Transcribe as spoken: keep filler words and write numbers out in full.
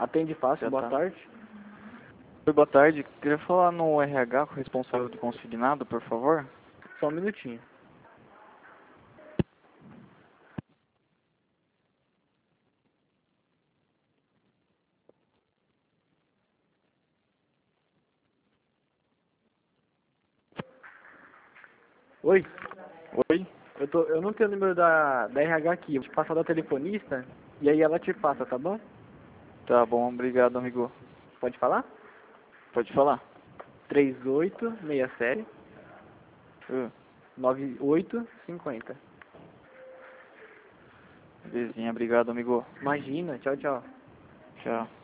Atende fácil, Já boa tá. tarde. Oi, boa tarde. Queria falar no R H com o responsável do consignado, por favor. Só um minutinho. Oi, Oi? eu, tô, eu não tenho o número da, da R H aqui, eu vou te passar da telefonista e aí ela te passa, tá bom? Tá bom, obrigado, amigo. Pode falar? Pode falar. três oito seis sete, Uh, nove oito cinco zero. Belezinha, obrigado, amigo. Imagina, tchau, tchau. Tchau.